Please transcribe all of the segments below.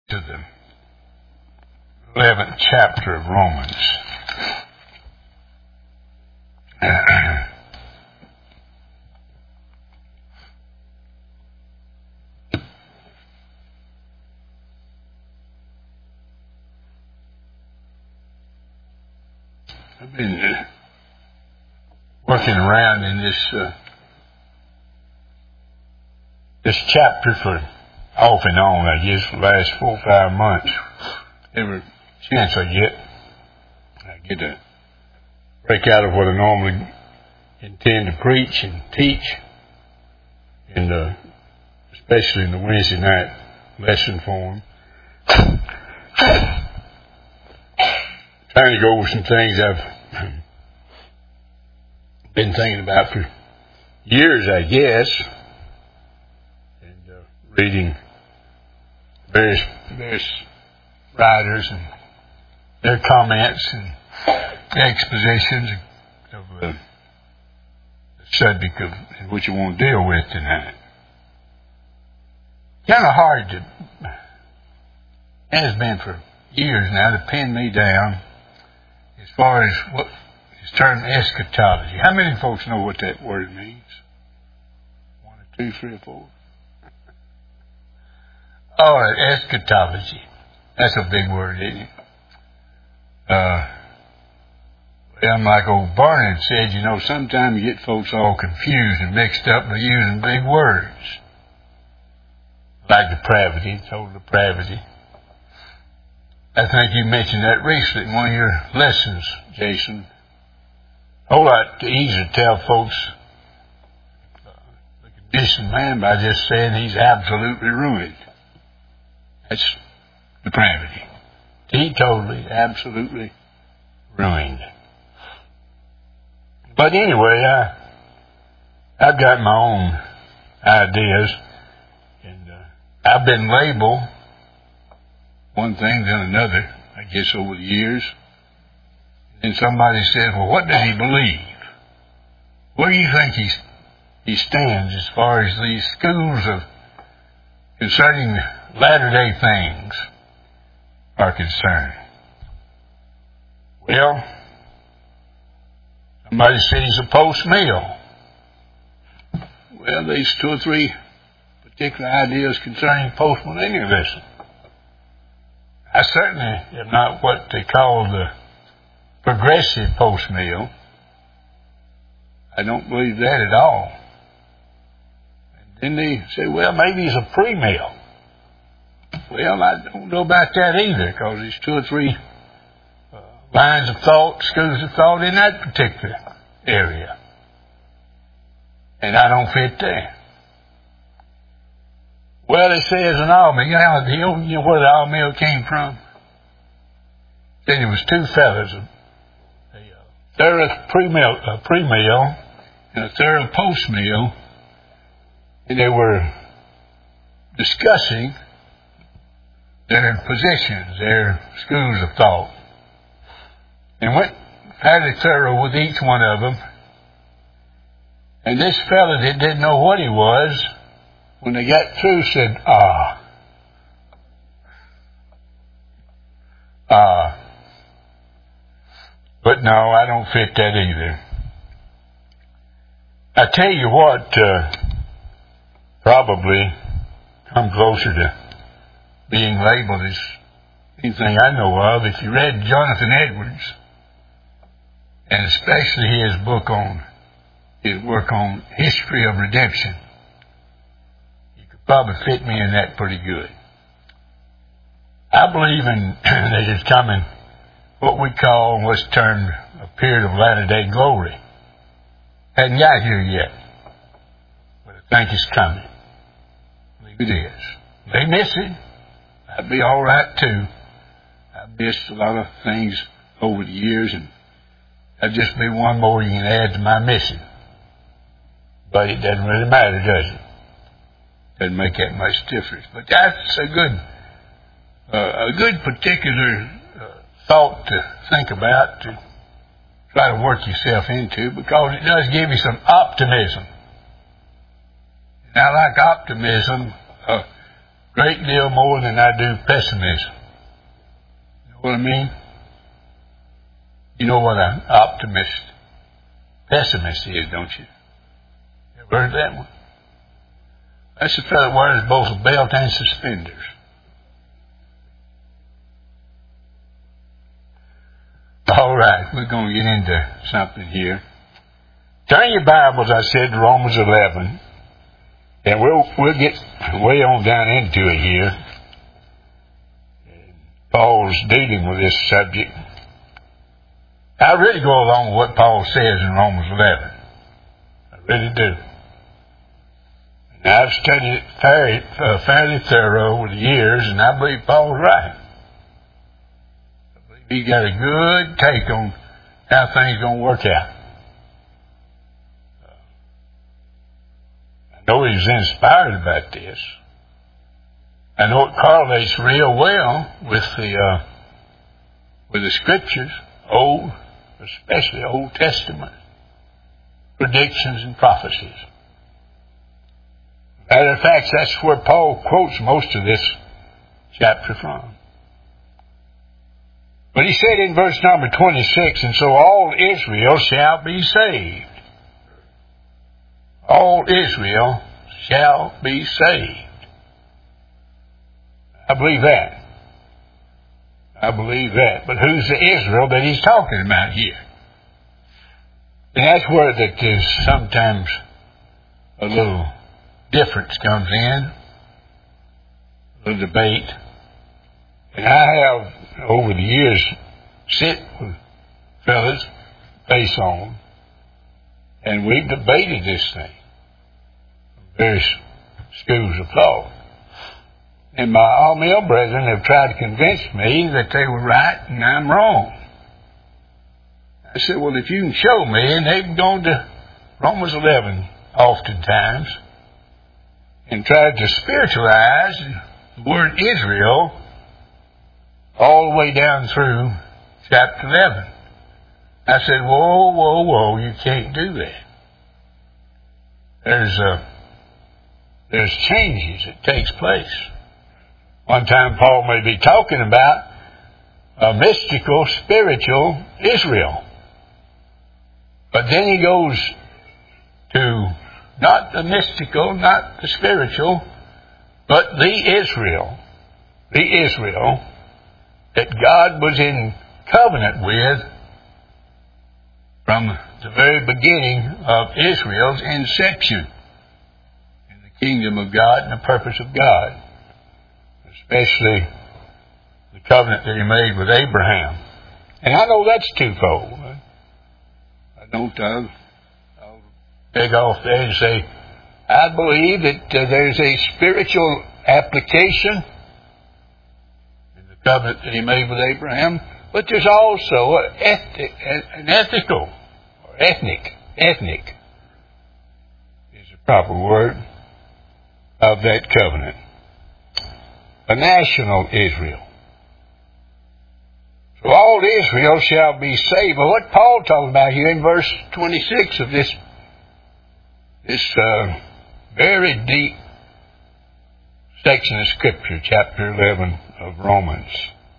to the 11th chapter of Romans. I've been working around in this chapter for off and on, I guess, the last 4 or 5 months. Every chance I get to break out of what I normally intend to preach and teach, and especially in the Wednesday night lesson form. Trying to go over some things I've been thinking about for years, I guess, and reading various writers and their comments and expositions of the subject of which you want to deal with tonight. Kind of hard to, has been for years now, to pin me down as far as what is termed eschatology. How many folks know what that word means? 1 or 2, 3 or 4? All right, eschatology. That's a big word, isn't it? Well, like old Barnard said, you know, sometimes you get folks all confused and mixed up by using big words. Like depravity, total depravity. I think you mentioned that recently in one of your lessons, Jason. A whole lot easier to tell folks the condition of man by just saying he's absolutely ruined. That's depravity. He totally, absolutely ruined. But anyway, I've got my own ideas, and I've been labeled one thing then another, I guess, over the years. And somebody said, well, what does he believe? Where do you think he stands as far as these schools of concerning latter-day things are concerned? Well, somebody said he's a post-mill. Well, there's 2 or 3 particular ideas concerning post-millennialism. I certainly am not what they call the progressive post-mill. I don't believe that at all. And then they say, well, maybe he's a pre-mill. Well, I don't know about that either, because there's 2 or 3 lines of thought, schools of thought in that particular area. And I don't fit there. Well, they say it's an all-mill. You know where the all-mill came from? Then there was 2 fellas, a thorough pre-mill and a thorough post-mill, and they were discussing their positions, their schools of thought, and went fairly thorough with each one of them. And this fella that didn't know what he was, when they got through, said, But no, I don't fit that either. I tell you what, probably come closer to being labeled as anything I know of. If you read Jonathan Edwards, and especially his work on history of redemption, you could probably fit me in that pretty good. I believe in that it's coming what we call what's termed a period of latter-day glory. Hadn't got here yet, but I think it's coming. I believe it is. They miss it. I'd be all right too. I've missed a lot of things over the years, and that'd just be one more you can add to my missing. But it doesn't really matter, does it? Doesn't make that much difference. But that's a good particular thought to think about, to try to work yourself into, because it does give you some optimism. And I like optimism great deal more than I do pessimism. You know what I mean? You know what an pessimist is, don't you? Ever heard that one? That's the fellow that wears both a belt and suspenders. All right, we're going to get into something here. Turn your Bibles, I said, to Romans 11. And we'll get way on down into it here. Paul's dealing with this subject. I really go along with what Paul says in Romans 11. I really do. And I've studied it fairly thorough over the years, and I believe Paul's right. I believe he got a good take on how things are going to work out. I know he's inspired about this. I know it correlates real well with the scriptures, especially Old Testament predictions and prophecies. Matter of fact, that's where Paul quotes most of this chapter from. But he said in verse number 26, and so all Israel shall be saved. All Israel shall be saved. I believe that. I believe that. But who's the Israel that he's talking about here? And that's where that there's sometimes a little difference comes in, a little debate. And I have, over the years, sit with fellas face on, and we've debated this thing from various schools of thought. And my all-male brethren have tried to convince me that they were right and I'm wrong. I said, well, if you can show me, and they've gone to Romans 11 oftentimes and tried to spiritualize the word Israel all the way down through chapter 11. I said, whoa, you can't do that. There's changes that takes place. One time Paul may be talking about a mystical, spiritual Israel. But then he goes to not the mystical, not the spiritual, but the Israel that God was in covenant with from the very beginning of Israel's inception in the kingdom of God and the purpose of God. Especially the covenant that he made with Abraham. And I know that's twofold. I'll beg off there and say, I believe that there's a spiritual application in the covenant that he made with Abraham, but there's also an ethical, or ethnic is the proper word, of that covenant. A national Israel. So all Israel shall be saved. But what Paul talking about here in verse 26 of this very deep section of Scripture, chapter 11 of Romans.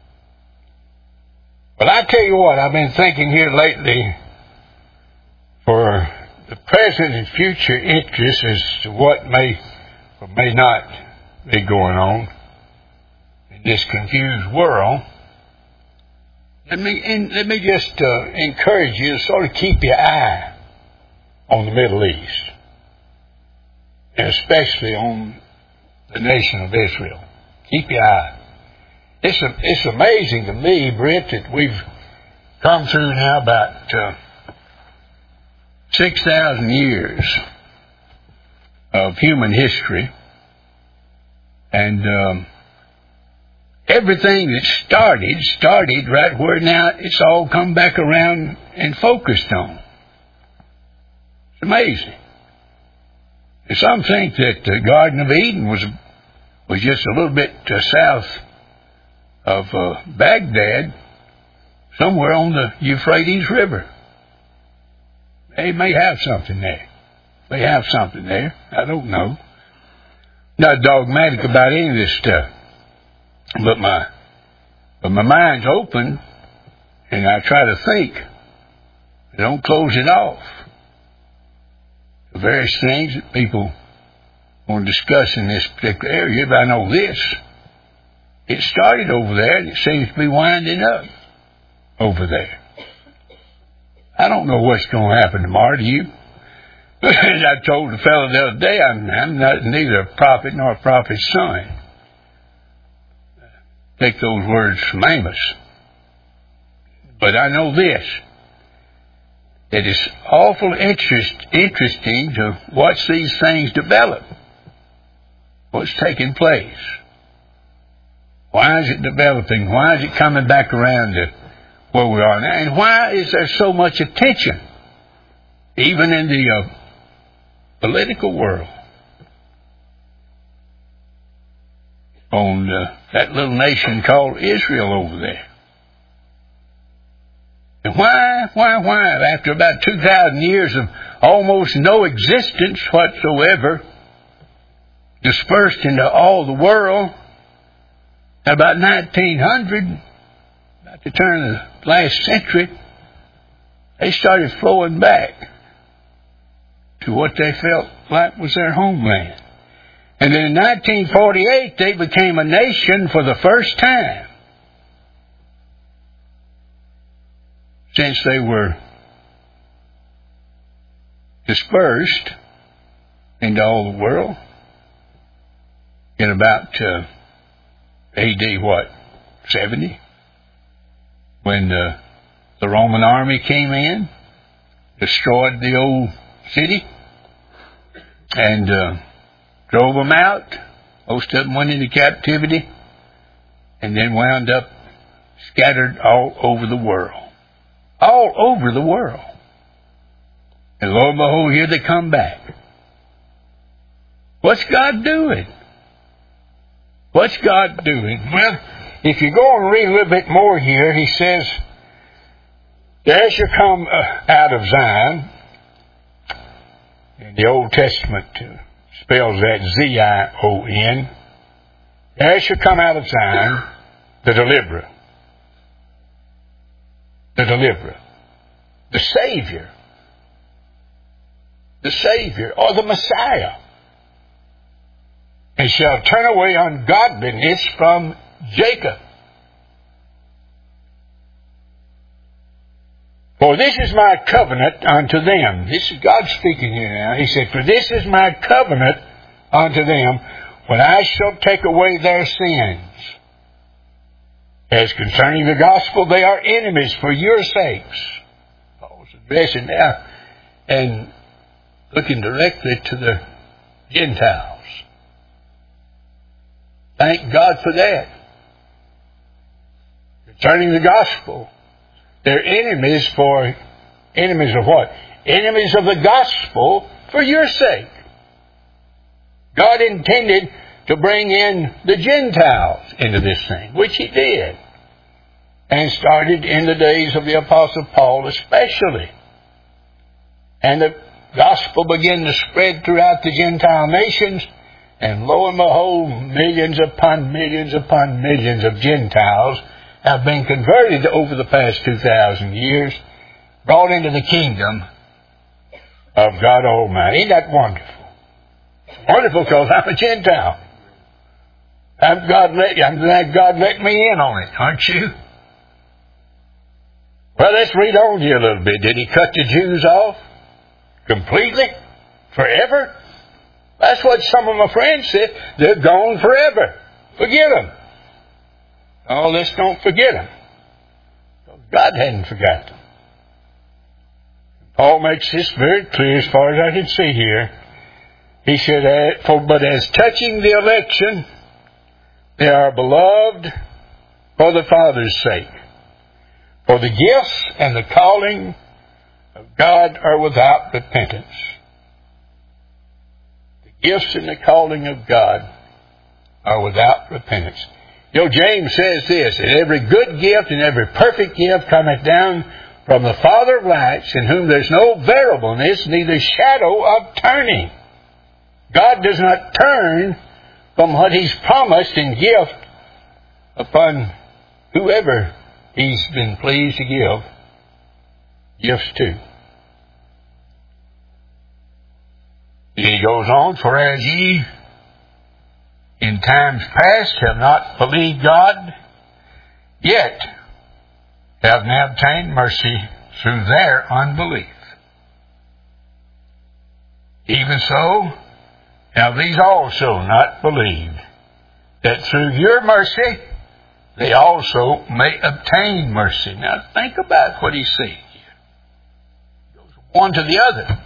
But I tell you what, I've been thinking here lately for the present and future interest as to what may or may not be going on this confused world. Let me just encourage you to sort of keep your eye on the Middle East, and especially on the nation of Israel. Keep your eye. It's amazing to me, Britt, that we've come through now about 6,000 years of human history, and everything that started right where now it's all come back around and focused on. It's amazing. And some think that the Garden of Eden was just a little bit south of Baghdad, somewhere on the Euphrates River. They may have something there. I don't know. not dogmatic about any of this stuff. But my mind's open, and I try to think. I don't close it off. The various things that people want to discuss in this particular area, but I know this. It started over there, and it seems to be winding up over there. I don't know what's going to happen tomorrow, do you? As I told the fellow the other day, I'm not neither a prophet nor a prophet's son. Take those words from Amos. But I know this, that it's awful interesting to watch these things develop. What's taking place? Why is it developing? Why is it coming back around to where we are now? And why is there so much attention, even in the political world, on that little nation called Israel over there? And why, after about 2,000 years of almost no existence whatsoever, dispersed into all the world, at about 1900, about the turn of the last century, they started flowing back to what they felt like was their homeland. And then in 1948, they became a nation for the first time since they were dispersed into all the world in about A.D. 70? When the Roman army came in, destroyed the old city, and drove them out. Most of them went into captivity, and then wound up scattered all over the world. All over the world. And lo and behold, here they come back. What's God doing? What's God doing? Well, if you go and read a little bit more here, he says, there shall come out of Zion. In the Old Testament spells that Z-I-O-N. There shall come out of Zion the deliverer. The deliverer. The Savior. The Savior, or the Messiah. And shall turn away ungodliness from Jacob. For this is my covenant unto them. This is God speaking here now. He said, for this is my covenant unto them, when I shall take away their sins. As concerning the gospel, they are enemies for your sakes. Paul's addressing now and looking directly to the Gentiles. Thank God for that. Concerning the gospel, they're enemies of what? Enemies of the gospel for your sake. God intended to bring in the Gentiles into this thing, which He did. And started in the days of the Apostle Paul especially. And the gospel began to spread throughout the Gentile nations. And lo and behold, millions upon millions upon millions of Gentiles have been converted over the past 2,000 years, brought into the kingdom of God Almighty. Isn't that wonderful? It's wonderful because I'm a Gentile. I'm glad God let me in on it, aren't you? Well, let's read on here a little bit. Did He cut the Jews off completely? Forever? That's what some of my friends said. They're gone forever. Forget them. Oh, let's don't forget them. God hadn't forgotten them. Paul makes this very clear as far as I can see here. He said, but as touching the election, they are beloved for the Father's sake. For the gifts and the calling of God are without repentance. The gifts and the calling of God are without repentance. You know, James says this, that every good gift and every perfect gift cometh down from the Father of lights, in whom there's no variableness, neither shadow of turning. God does not turn from what He's promised in gift upon whoever He's been pleased to give gifts to. He goes on, for as ye in times past have not believed God, yet have now obtained mercy through their unbelief. Even so, have these also not believed, that through your mercy they also may obtain mercy. Now think about what he's saying here. It goes from one to the other.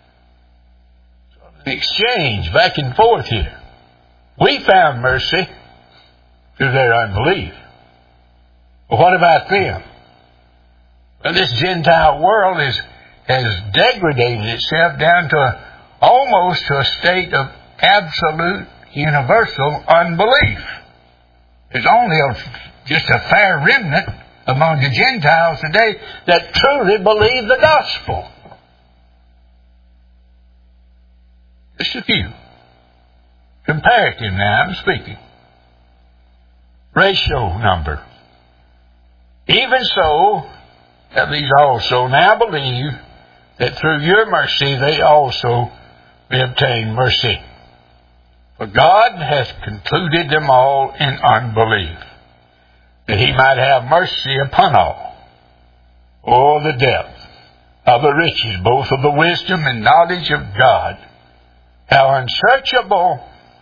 An exchange back and forth here. We found mercy through their unbelief. But what about them? Well, this Gentile world has degraded itself down to almost to a state of absolute universal unbelief. There's only just a fair remnant among the Gentiles today that truly believe the gospel. Just a few. Comparative now, I'm speaking. Ratio number. Even so, that these also now believe that through your mercy they also may obtain mercy. For God hath concluded them all in unbelief, that He might have mercy upon all. Oh, the depth of the riches, both of the wisdom and knowledge of God. How unsearchable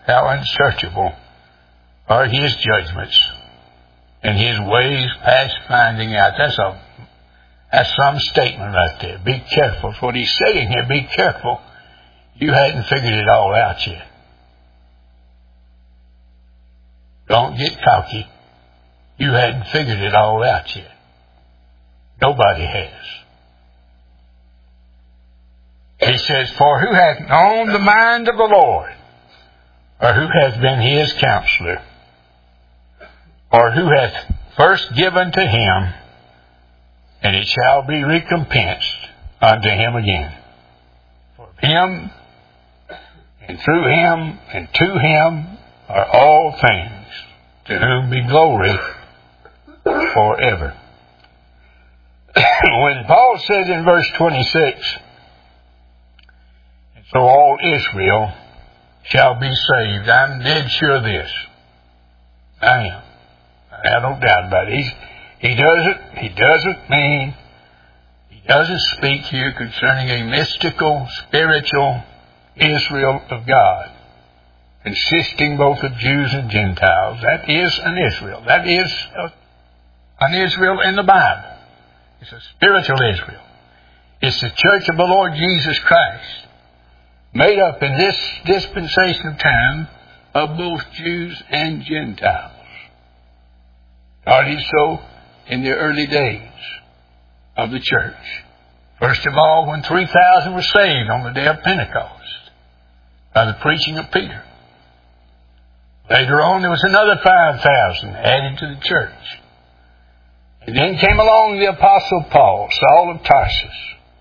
are His judgments, and His ways past finding out. That's some statement right there. Be careful. That's what he's saying here. Be careful. You hadn't figured it all out yet. Don't get cocky. You hadn't figured it all out yet. Nobody has. He says, for who hath known the mind of the Lord? Or who hath been His counselor? Or who hath first given to Him, and it shall be recompensed unto Him again? For Him, and through Him, and to Him are all things, to whom be glory forever. When Paul says in verse 26, so all Israel shall be saved, I'm dead sure of this. I am. I have no doubt about it. He doesn't speak here concerning a mystical, spiritual Israel of God, consisting both of Jews and Gentiles. That is an Israel. That is an Israel in the Bible. It's a spiritual Israel. It's the church of the Lord Jesus Christ, made up in this dispensation of time of both Jews and Gentiles. Started so in the early days of the church. First of all, when 3,000 were saved on the day of Pentecost by the preaching of Peter. Later on, there was another 5,000 added to the church. And then came along the Apostle Paul, Saul of Tarsus.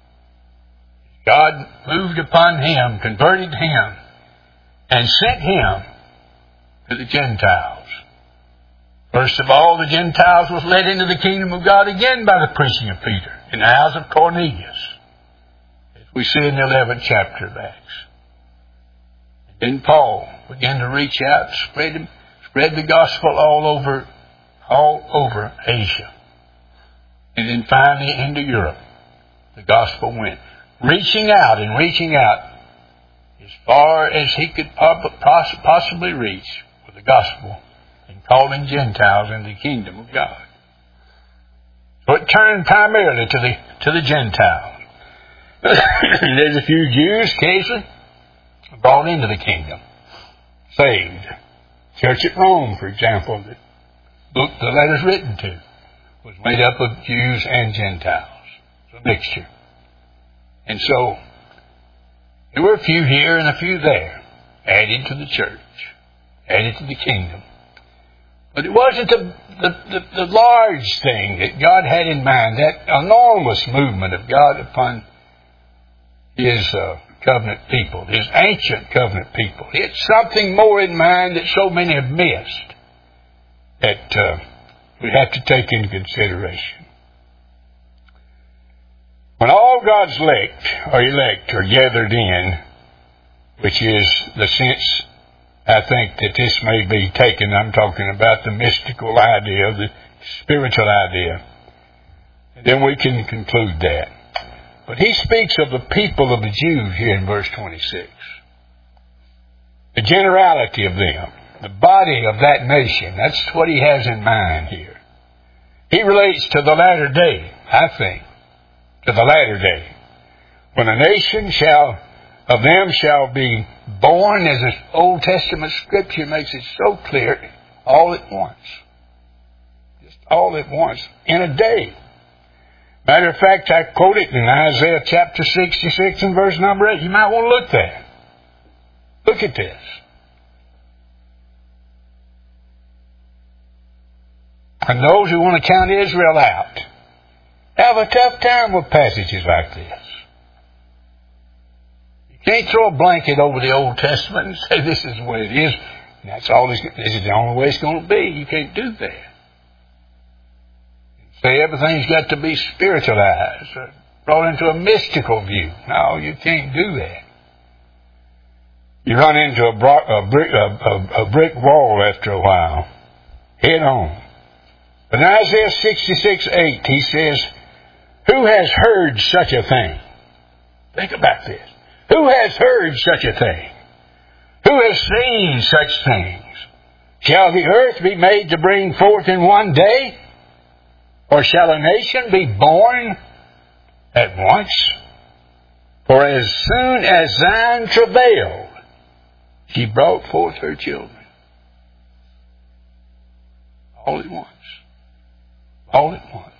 God moved upon him, converted him, and sent him to the Gentiles. First of all, the Gentiles was led into the kingdom of God again by the preaching of Peter in the house of Cornelius, as we see in the 11th chapter of Acts. And then Paul began to reach out, spread the gospel all over Asia. And then finally into Europe, the gospel went. Reaching out as far as he could possibly reach with the gospel and calling Gentiles into the kingdom of God. So it turned primarily to the Gentiles. There's a few Jews occasionally brought into the kingdom, saved. Church at Rome, for example, the book the letter's written to, was made up of Jews and Gentiles. It's a mixture. And so, there were a few here and a few there, added to the church, added to the kingdom. But it wasn't the large thing that God had in mind, that enormous movement of God upon His covenant people, His ancient covenant people. It's something more in mind that so many have missed that we have to take into consideration. When all God's elect are gathered in, which is the sense I think that this may be taken, I'm talking about the mystical idea, the spiritual idea, then we can conclude that. But he speaks of the people of the Jews here in verse 26. The generality of them, the body of that nation, that's what he has in mind here. He relates to the latter day, I think, to the latter day, when a nation of them shall be born, as the Old Testament Scripture makes it so clear, all at once. Just all at once, in a day. Matter of fact, I quote it in Isaiah chapter 66 and verse number 8. You might want to look there. Look at this. And those who want to count Israel out have a tough time with passages like this. You can't throw a blanket over the Old Testament and say this is the way it is. And this is the only way it's going to be. You can't do that. Say everything's got to be spiritualized, or brought into a mystical view. No, you can't do that. You run into a brick wall after a while, head on. But in Isaiah 66:8, he says, "Who has heard such a thing?" Think about this. Who has heard such a thing? Who has seen such things? Shall the earth be made to bring forth in one day? Or shall a nation be born at once? For as soon as Zion travailed, she brought forth her children. All at once. All at once.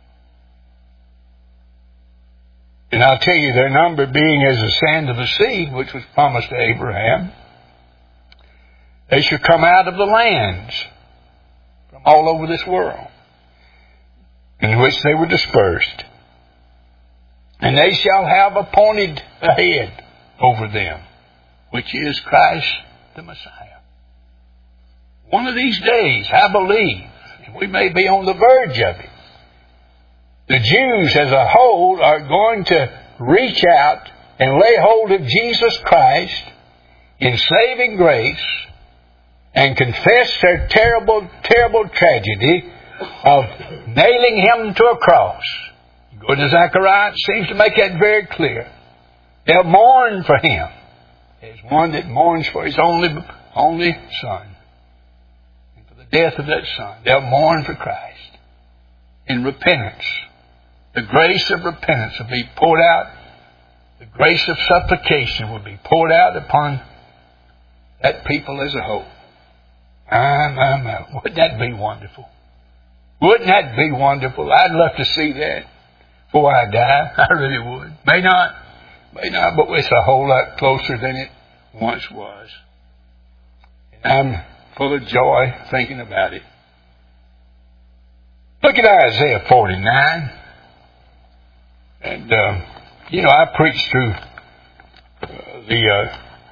And I'll tell you, their number being as the sand of the sea, which was promised to Abraham, they shall come out of the lands from all over this world, in which they were dispersed. And they shall have appointed a head over them, which is Christ the Messiah. One of these days, I believe, and we may be on the verge of it, the Jews as a whole are going to reach out and lay hold of Jesus Christ in saving grace and confess their terrible, terrible tragedy of nailing Him to a cross. You go to Zechariah, it seems to make that very clear. They'll mourn for Him as one that mourns for his only Son. And for the death of that Son, they'll mourn for Christ in repentance. The grace of repentance will be poured out. The grace of supplication will be poured out upon that people as a whole. My. Wouldn't that be wonderful? Wouldn't that be wonderful? I'd love to see that before I die. I really would. May not, but it's a whole lot closer than it once was. And I'm full of joy thinking about it. Look at Isaiah 49. And, I preached through the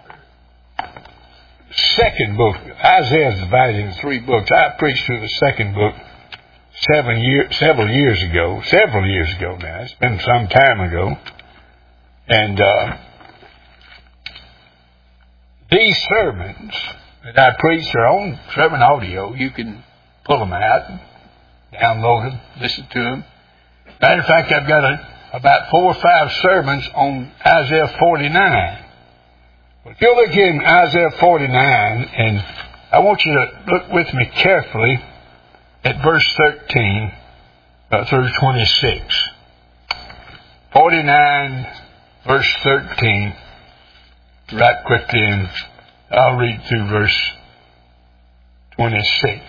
second book. Isaiah is divided into 3 books. I preached through the second book several years ago now. It's been some time ago. And these sermons that I preached are on sermon audio. You can pull them out, download them, listen to them. Matter of fact, I've got about 4 or 5 sermons on Isaiah 49. But if you look in Isaiah 49, and I want you to look with me carefully at verse 13 through 26. 49, verse 13, right quickly, and I'll read through verse 26.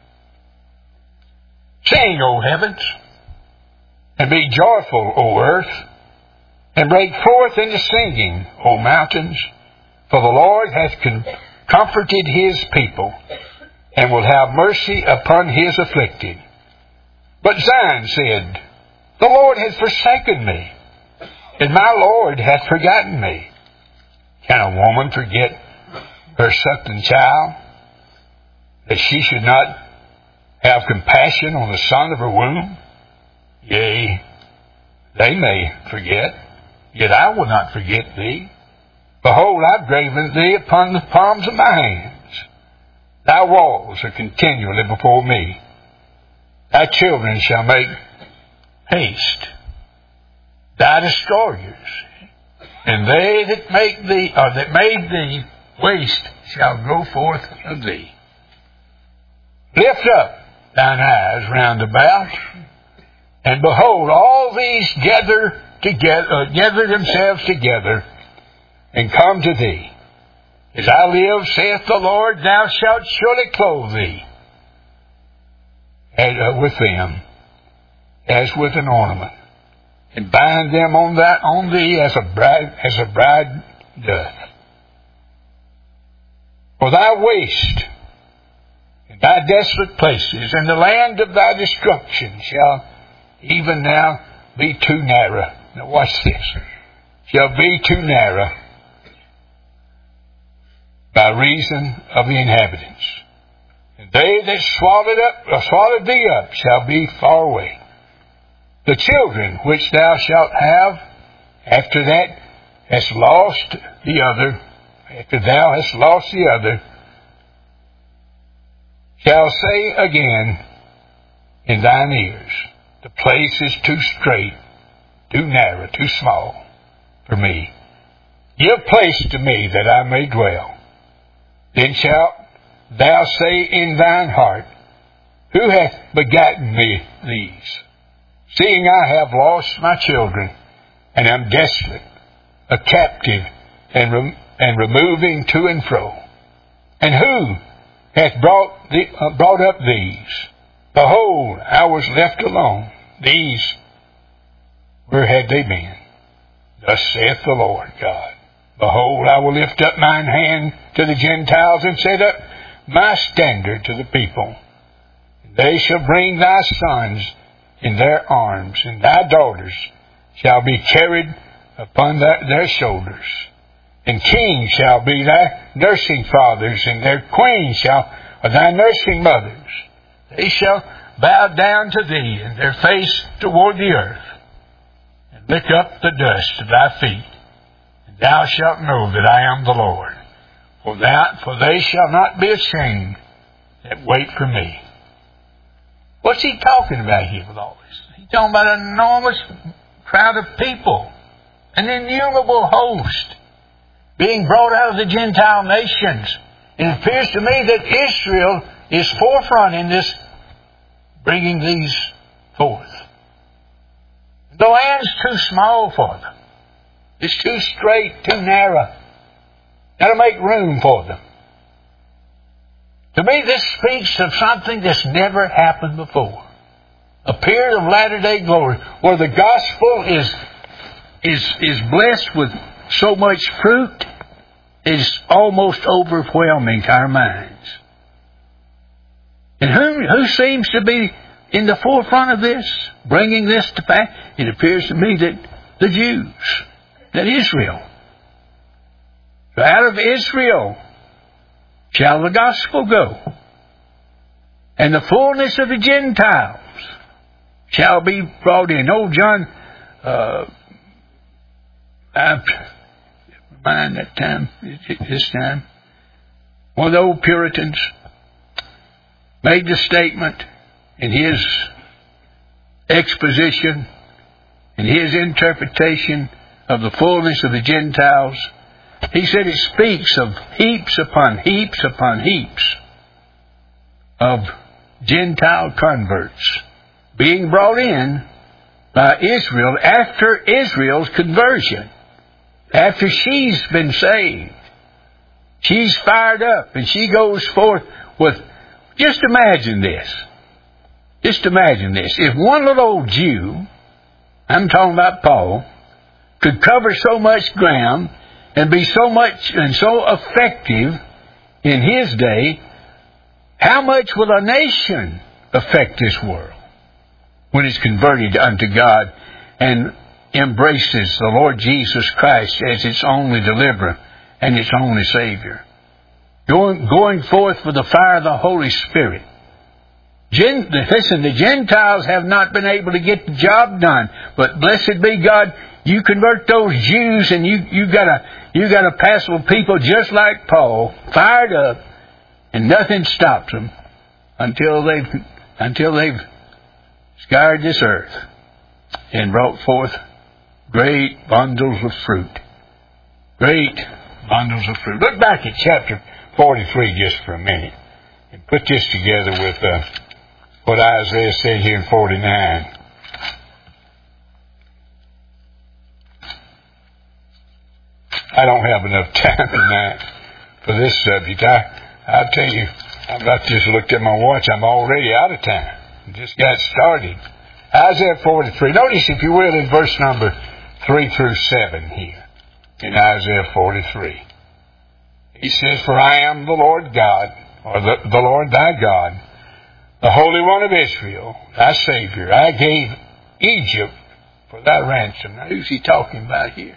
Sing, O heavens, and be joyful, O earth, and break forth into singing, O mountains, for the Lord hath comforted His people, and will have mercy upon His afflicted. But Zion said, The Lord hath forsaken me, and my Lord hath forgotten me. Can a woman forget her suckling child, that she should not have compassion on the son of her womb? Yea, they may forget, yet I will not forget thee. Behold, I've graven thee upon the palms of my hands. Thy walls are continually before me. Thy children shall make haste. Thy destroyers, and they that make thee, or that made thee waste, shall go forth of thee. Lift up thine eyes round about, and behold, all these gather themselves together, and come to thee. As I live, saith the Lord, thou shalt surely clothe thee with them, as with an ornament, and bind them on thee as a bride doth. For thy waste, and thy desolate places, and the land of thy destruction shall even now be too narrow. Now watch this. Shall be too narrow by reason of the inhabitants. And they that swallowed thee up shall be far away. The children which thou shalt have after thou hast lost the other, shall say again in thine ears, the place is too strait, too narrow, too small for me. Give place to me that I may dwell. Then shalt thou say in thine heart, who hath begotten me these? Seeing I have lost my children, and am desolate, a captive, and removing to and fro. And who hath brought up these? Behold, I was left alone. These, where had they been? Thus saith the Lord God. Behold, I will lift up mine hand to the Gentiles, and set up my standard to the people. They shall bring thy sons in their arms, and thy daughters shall be carried upon their shoulders. And kings shall be thy nursing fathers, and their queens shall be thy nursing mothers. They shall bow down to thee, and their face toward the earth, and lick up the dust of thy feet. And thou shalt know that I am the Lord. For they shall not be ashamed that wait for me. What's he talking about here with all this? He's talking about an enormous crowd of people, an innumerable host, being brought out of the Gentile nations. It appears to me that Israel is forefront in this, bringing these forth. The land's too small for them. It's too straight, too narrow. Got to make room for them. To me, this speaks of something that's never happened before. A period of latter-day glory where the gospel is blessed with so much fruit, it's almost overwhelming to our minds. And who seems to be in the forefront of this, bringing this to pass? It appears to me that the Jews, that Israel. So out of Israel shall the gospel go, and the fullness of the Gentiles shall be brought in. Old John, I remind that time, this time, one of the old Puritans made the statement in his exposition, in his interpretation of the fullness of the Gentiles. He said it speaks of heaps upon heaps upon heaps of Gentile converts being brought in by Israel after Israel's conversion. After she's been saved, she's fired up and she goes forth with, just imagine this. Just imagine this. If one little old Jew, I'm talking about Paul, could cover so much ground and be so much and so effective in his day, how much will a nation affect this world when it's converted unto God and embraces the Lord Jesus Christ as its only deliverer and its only Savior. Going forth with the fire of the Holy Spirit. Listen, the Gentiles have not been able to get the job done, but blessed be God, you convert those Jews, and you got a passable people just like Paul, fired up, and nothing stops them until they've scoured this earth and brought forth great bundles of fruit. Great bundles of fruit. Look back at chapter 43 just for a minute and put this together with what Isaiah said here in 49. I don't have enough time tonight for this subject. I'll tell you, I've got just looked at my watch. I'm already out of time. I just got started. Isaiah 43. Notice, if you will, in verse number 3 through 7 here in Isaiah 43. He says, "For I am the Lord God, or the Lord thy God, the Holy One of Israel, thy Savior. I gave Egypt for thy ransom." Now, who's he talking about here?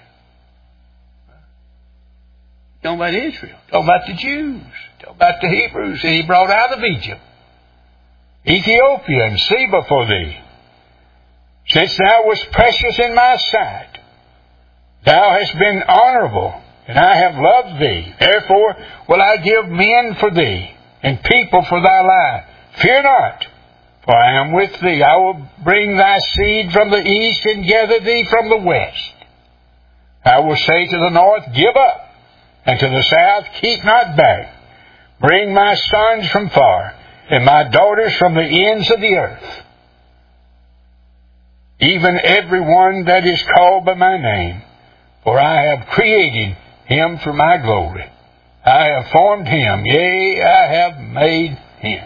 Talking about Israel. Talking about the Jews. Talking about the Hebrews that he brought out of Egypt. Ethiopia and Seba for thee. Since thou wast precious in my sight, thou hast been honorable, and I have loved thee. Therefore will I give men for thee, and people for thy life. Fear not, for I am with thee. I will bring thy seed from the east, and gather thee from the west. I will say to the north, Give up, and to the south, Keep not back. Bring my sons from far, and my daughters from the ends of the earth. Even every one that is called by my name, for I have created him for my glory. I have formed him, yea, I have made him.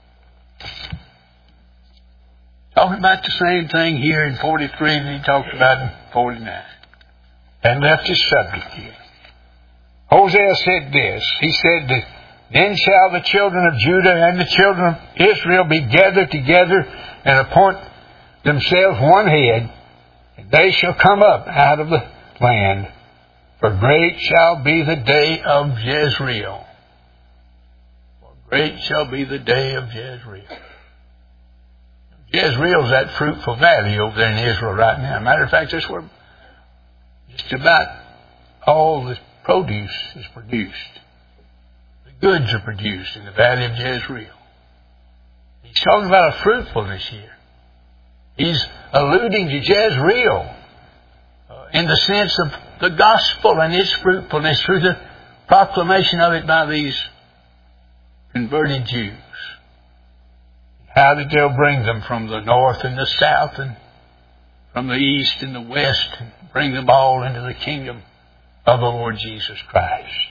Talking about the same thing here in 43 that he talked about in 49. And left his subject here. Hosea said this. He said, Then shall the children of Judah and the children of Israel be gathered together and appoint themselves one head, and they shall come up out of the land. For great shall be the day of Jezreel. For great shall be the day of Jezreel. Jezreel's that fruitful valley over there in Israel right now. Matter of fact, that's where just about all the produce is produced. The goods are produced in the valley of Jezreel. He's talking about a fruitfulness here. He's alluding to Jezreel in the sense of the gospel and its fruitfulness through the proclamation of it by these converted Jews. How that they'll bring them from the north and the south and from the east and the west and bring them all into the kingdom of the Lord Jesus Christ.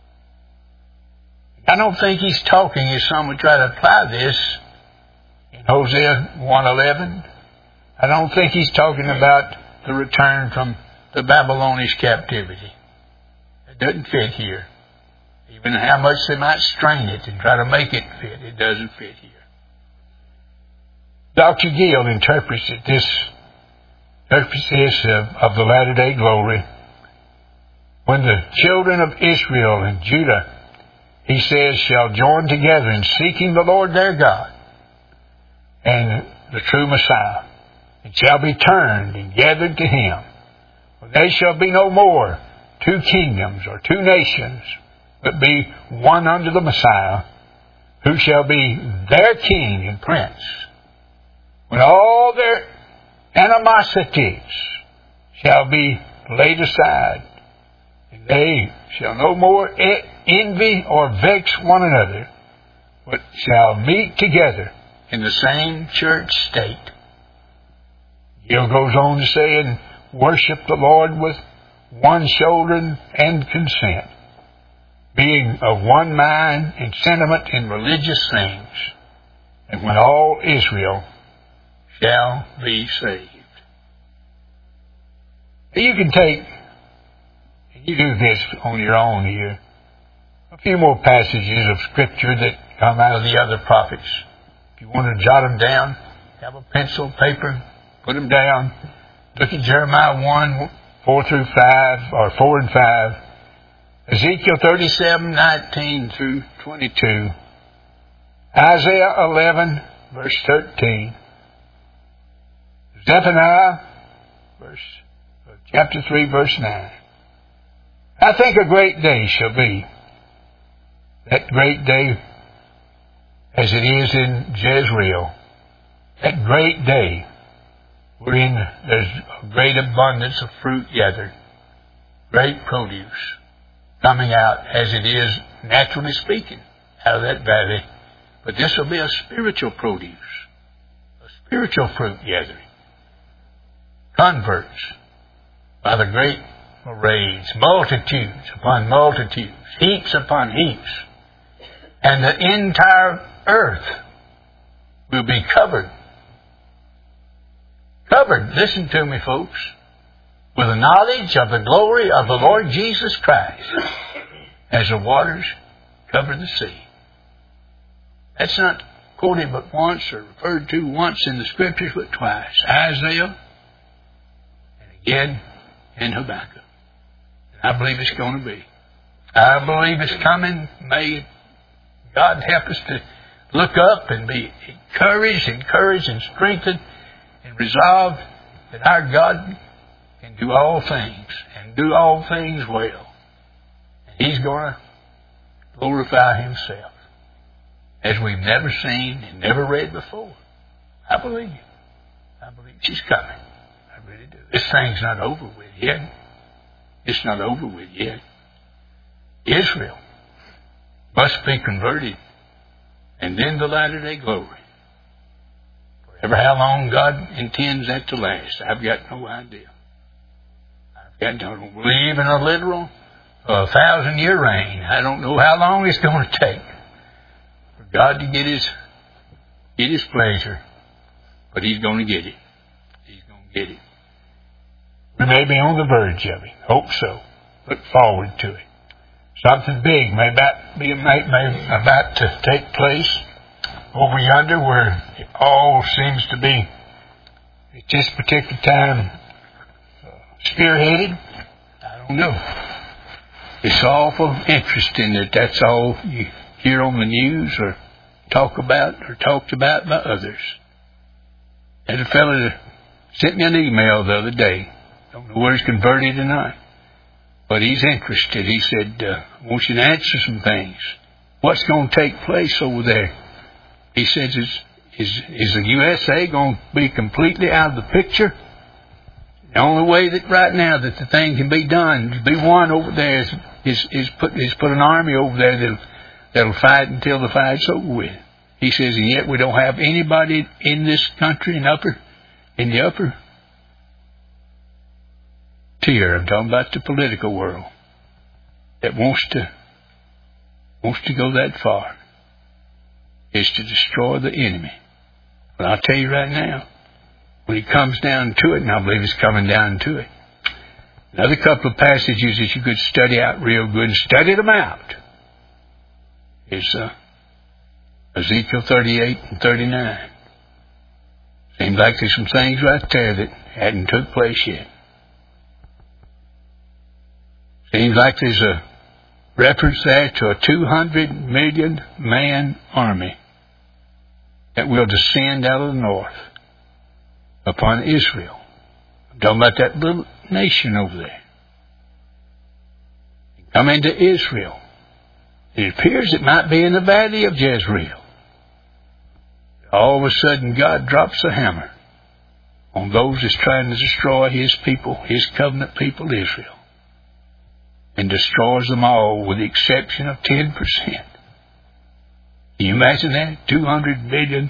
I don't think he's talking, as some would try to apply this in Hosea 1:11. I don't think he's talking about the return from the Babylonish captivity. It doesn't fit here. Even how much they might strain it and try to make it fit, it doesn't fit here. Dr. Gill interprets this of the latter-day glory. When the children of Israel and Judah, he says, shall join together in seeking the Lord their God and the true Messiah, and shall be turned and gathered to him. For there shall be no more two kingdoms or two nations, but be one under the Messiah, who shall be their king and prince. When all their animosities shall be laid aside, and they shall no more envy or vex one another, but shall meet together in the same church state. Gill goes on to say, and worship the Lord with one shoulder and consent, being of one mind and sentiment in religious things, and when all Israel shall be saved. You can take, and you do this on your own here, a few more passages of Scripture that come out of the other prophets. If you want to jot them down, have a pencil, paper, put them down. Look at Jeremiah 1, 4 through 5, or 4 and 5. Ezekiel 37:19 through 22. Isaiah 11, verse 13. Zephaniah, chapter 3, verse 9. I think a great day shall be. That great day as it is in Jezreel. That great day wherein there's a great abundance of fruit gathered. Great produce coming out as it is, naturally speaking, out of that valley. But this will be a spiritual produce. A spiritual fruit gathering. Converts by the great arrays, multitudes upon multitudes, heaps upon heaps. And the entire earth will be covered. Covered, listen to me folks, with the knowledge of the glory of the Lord Jesus Christ as the waters cover the sea. That's not quoted but once or referred to once in the Scriptures but twice. Isaiah and again in Habakkuk. And I believe it's going to be. I believe it's coming. May God help us to look up and be encouraged and strengthened and resolved that our God can do all things and do all things well. And He's going to glorify Himself as we've never seen and never read before. I believe it. I believe she's coming. I really do. This thing's not over with yet. It's not over with yet. Israel must be converted, and then the latter-day glory. Forever how long God intends that to last, I've got no idea. I don't believe in a literal 1,000-year reign. I don't know how long it's going to take for God to get His pleasure, but He's going to get it. He's going to get it. We may be on the verge of it. Hope so. Look forward to it. Something big may about to take place over yonder where it all seems to be at this particular time spearheaded. I don't know. It's awful interesting that that's all you hear on the news or talked about by others. There's a fellow that sent me an email the other day. Don't know whether he's converted or not. But he's interested. He said, I want you to answer some things. What's going to take place over there? He says, is the USA going to be completely out of the picture? The only way that right now that the thing can be done, to be won over there, is put an army over there that'll fight until the fight's over with. He says, and yet we don't have anybody in this country in the upper tier, I'm talking about the political world, that wants to go that far, is to destroy the enemy. But I'll tell you right now, when it comes down to it, and I believe it's coming down to it, another couple of passages that you could study out real good and study them out is Ezekiel 38 and 39. Seems like there's some things right there that hadn't took place yet. Seems like there's a reference there to a 200 million man army that will descend out of the north upon Israel. I'm talking about that little nation over there. Come into Israel. It appears it might be in the valley of Jezreel. All of a sudden God drops a hammer on those that's trying to destroy His people, His covenant people, Israel. And destroys them all with the exception of 10%. Can you imagine that? 200 million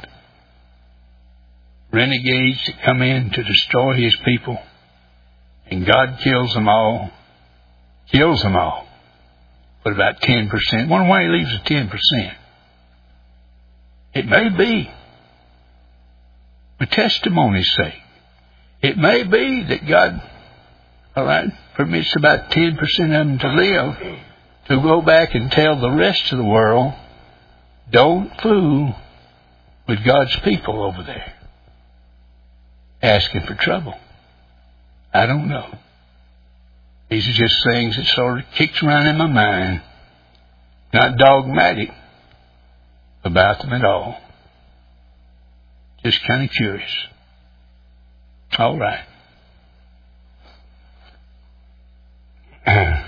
renegades that come in to destroy His people. And God kills them all. Kills them all. But about 10%. One way He leaves the 10%. It may be, for testimony's sake, it may be that God, all right, permits about 10% of them to live, to go back and tell the rest of the world, don't fool with God's people over there, asking for trouble. I don't know. These are just things that sort of kicks around in my mind. Not dogmatic about them at all. Just kind of curious. All right.